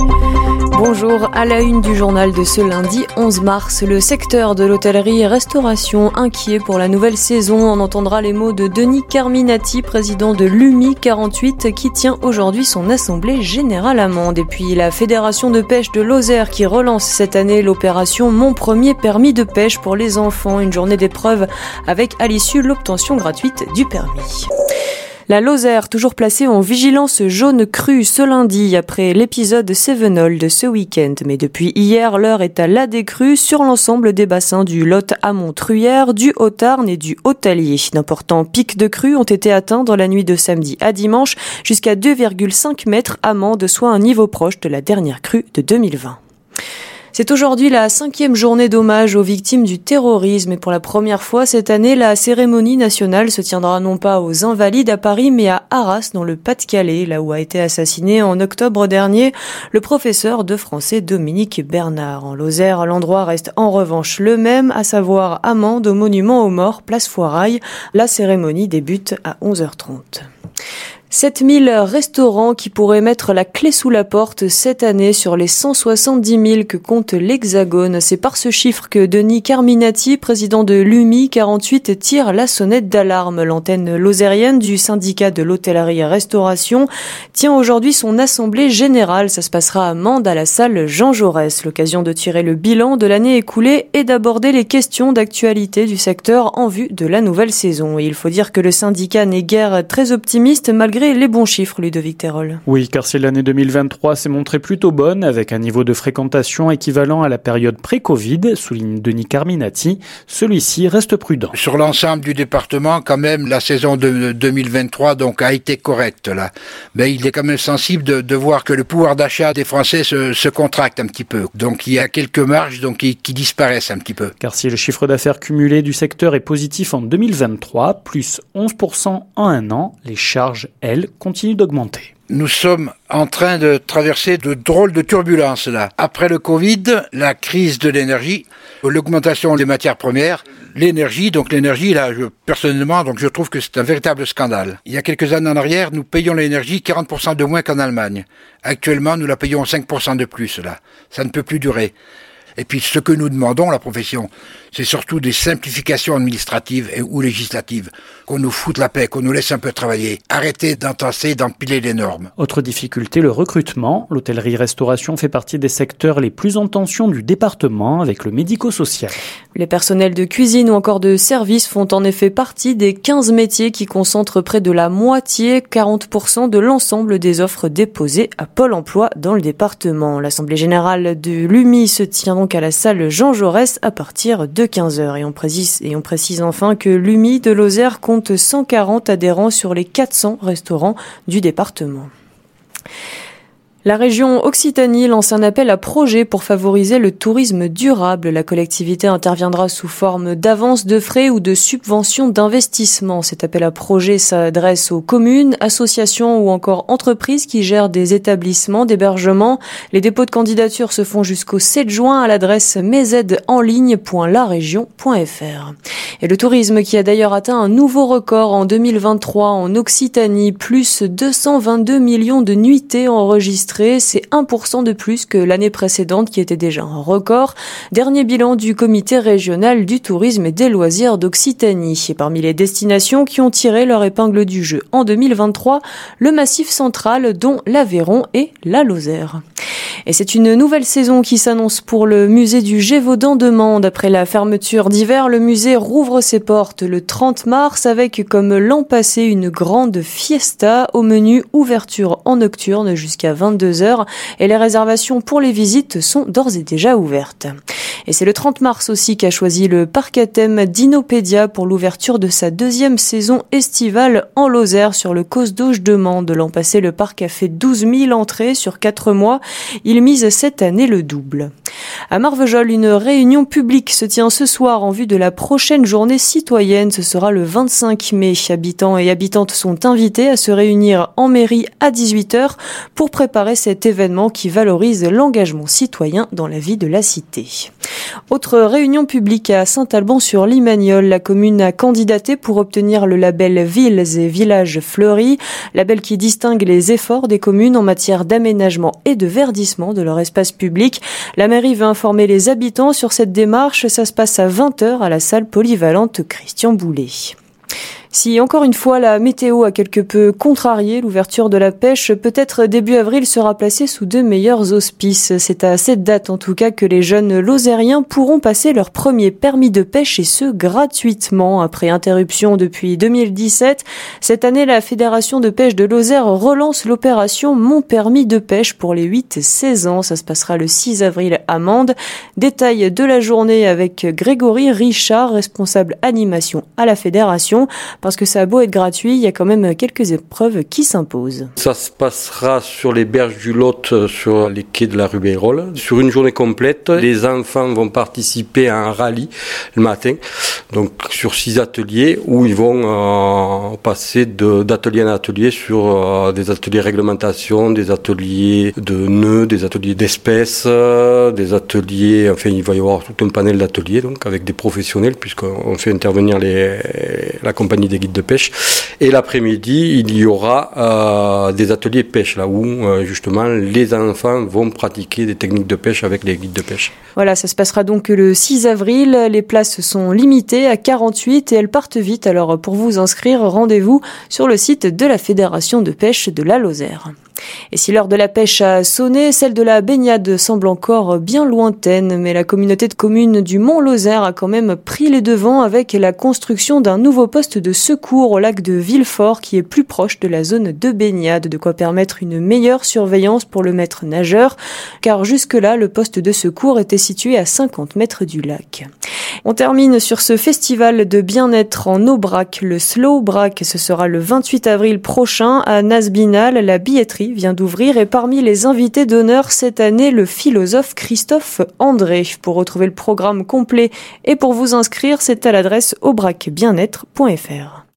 Bonjour, à la une du journal de ce lundi 11 mars, le secteur de l'hôtellerie et restauration inquiet pour la nouvelle saison. On entendra les mots de Denis Carminati, président de l'UMI 48, qui tient aujourd'hui son assemblée générale à Mende. Et puis la Fédération de pêche de Lozère qui relance cette année l'opération Mon premier permis de pêche pour les enfants. Une journée d'épreuve avec à l'issue l'obtention gratuite du permis. La Lozère, toujours placée en vigilance jaune crue ce lundi après l'épisode Cévenol de ce week-end. Mais depuis hier, l'heure est à la décrue sur l'ensemble des bassins du Lot à Montruyère, du Haut-Tarn et du Haut-Allier. D'importants pics de crue ont été atteints dans la nuit de samedi à dimanche, jusqu'à 2,5 mètres à Mende, soit un niveau proche de la dernière crue de 2020. C'est aujourd'hui la 5e journée d'hommage aux victimes du terrorisme et pour la première fois cette année, la cérémonie nationale se tiendra non pas aux Invalides à Paris mais à Arras dans le Pas-de-Calais, là où a été assassiné en octobre dernier le professeur de français Dominique Bernard. En Lozère, l'endroit reste en revanche le même, à savoir à Mende, au monument aux morts, place Foirail. La cérémonie débute à 11h30. 7000 restaurants qui pourraient mettre la clé sous la porte cette année sur les 170 000 que compte l'Hexagone. C'est par ce chiffre que Denis Carminati, président de l'UMI 48, tire la sonnette d'alarme. L'antenne lozérienne du syndicat de l'hôtellerie et restauration tient aujourd'hui son assemblée générale. Ça se passera à Mende, à la salle Jean Jaurès. L'occasion de tirer le bilan de l'année écoulée et d'aborder les questions d'actualité du secteur en vue de la nouvelle saison. Et il faut dire que le syndicat n'est guère très optimiste malgré les bons chiffres, Ludovic Terol. Oui, car si l'année 2023 s'est montrée plutôt bonne, avec un niveau de fréquentation équivalent à la période pré-Covid, souligne Denis Carminati, celui-ci reste prudent. Sur l'ensemble du département, quand même, la saison de 2023 donc a été correcte là. Mais il est quand même sensible de voir que le pouvoir d'achat des Français se contracte un petit peu. Donc il y a quelques marges qui disparaissent un petit peu. Car si le chiffre d'affaires cumulé du secteur est positif en 2023, plus 11% en un an, les charges, elles, continue d'augmenter. Nous sommes en train de traverser de drôles de turbulences là. Après le Covid, la crise de l'énergie, l'augmentation des matières premières, l'énergie là, personnellement, je trouve que c'est un véritable scandale. Il y a quelques années en arrière, nous payions l'énergie 40% de moins qu'en Allemagne. Actuellement, nous la payons 5% de plus là. Ça ne peut plus durer. Et puis ce que nous demandons, la profession, c'est surtout des simplifications administratives ou législatives. Qu'on nous foute la paix, qu'on nous laisse un peu travailler. Arrêtez d'entasser, d'empiler les normes. Autre difficulté, le recrutement. L'hôtellerie-restauration fait partie des secteurs les plus en tension du département avec le médico-social. Les personnels de cuisine ou encore de service font en effet partie des 15 métiers qui concentrent près de la moitié, 40% de l'ensemble des offres déposées à Pôle emploi dans le département. L'Assemblée générale de l'UMI se tient donc à la salle Jean Jaurès à partir de 15h. Et on précise enfin que l'UMI de Lozère compte 140 adhérents sur les 400 restaurants du département. La région Occitanie lance un appel à projet pour favoriser le tourisme durable. La collectivité interviendra sous forme d'avance de frais ou de subventions d'investissement. Cet appel à projet s'adresse aux communes, associations ou encore entreprises qui gèrent des établissements d'hébergement. Les dépôts de candidature se font jusqu'au 7 juin à l'adresse mesaidesenligne.laregion.fr. Et le tourisme qui a d'ailleurs atteint un nouveau record en 2023 en Occitanie, plus 222 millions de nuitées enregistrées. C'est 1% de plus que l'année précédente qui était déjà un record. Dernier bilan du comité régional du tourisme et des loisirs d'Occitanie. Et parmi les destinations qui ont tiré leur épingle du jeu en 2023, le Massif central dont l'Aveyron et la Lozère. Et c'est une nouvelle saison qui s'annonce pour le musée du Gévaudan de Mende. Après la fermeture d'hiver, le musée rouvre ses portes le 30 mars avec, comme l'an passé, une grande fiesta au menu ouverture en nocturne jusqu'à 22h. Et les réservations pour les visites sont d'ores et déjà ouvertes. Et c'est le 30 mars aussi qu'a choisi le parc à thème Dinopédia pour l'ouverture de sa 2e saison estivale en Lozère sur le Causse d'Auge de Mende. L'an passé, le parc a fait 12 000 entrées sur 4 mois. Il mise cette année le double. À Marvejols, une réunion publique se tient ce soir en vue de la prochaine journée citoyenne. Ce sera le 25 mai. Habitants et habitantes sont invités à se réunir en mairie à 18h pour préparer cet événement qui valorise l'engagement citoyen dans la vie de la cité. Autre réunion publique à Saint-Alban-sur-Limagnole. La commune a candidaté pour obtenir le label Villes et Villages Fleuris, label qui distingue les efforts des communes en matière d'aménagement et de verdissement de leur espace public. La mairie veut informer les habitants sur cette démarche. Ça se passe à 20h à la salle polyvalente Christian Boulet. Si encore une fois la météo a quelque peu contrarié l'ouverture de la pêche, peut-être début avril sera placé sous de meilleurs auspices. C'est à cette date en tout cas que les jeunes lozériens pourront passer leur premier permis de pêche et ce gratuitement. Après interruption depuis 2017, cette année la Fédération de pêche de Lozère relance l'opération Mon permis de pêche pour les 8-16 ans. Ça se passera le 6 avril à Mende. Détail de la journée avec Grégory Richard, responsable animation à la Fédération. Parce que ça a beau être gratuit, il y a quand même quelques épreuves qui s'imposent. Ça se passera sur les berges du Lot, sur les quais de la rue Béyrolles. Sur une journée complète, les enfants vont participer à un rallye le matin, donc sur 6 ateliers où ils vont passer d'atelier en atelier sur des ateliers réglementation, des ateliers de nœuds, des ateliers d'espèces, des ateliers, enfin il va y avoir tout un panel d'ateliers donc avec des professionnels puisqu'on fait intervenir la compagnie des guides de pêche. Et l'après-midi, il y aura des ateliers pêche, là où justement les enfants vont pratiquer des techniques de pêche avec les guides de pêche. Voilà, ça se passera donc le 6 avril. Les places sont limitées à 48 et elles partent vite. Alors pour vous inscrire, rendez-vous sur le site de la Fédération de pêche de la Lozère. Et si l'heure de la pêche a sonné, celle de la baignade semble encore bien lointaine, mais la communauté de communes du Mont-Lozère a quand même pris les devants avec la construction d'un nouveau poste de secours au lac de Villefort qui est plus proche de la zone de baignade, de quoi permettre une meilleure surveillance pour le maître nageur, car jusque-là, le poste de secours était situé à 50 mètres du lac. On termine sur ce festival de bien-être en Aubrac, le Slow Brac. Ce sera le 28 avril prochain à Nasbinal. La billetterie vient d'ouvrir et parmi les invités d'honneur cette année, le philosophe Christophe André. Pour retrouver le programme complet et pour vous inscrire, c'est à l'adresse aubracbienêtre.fr.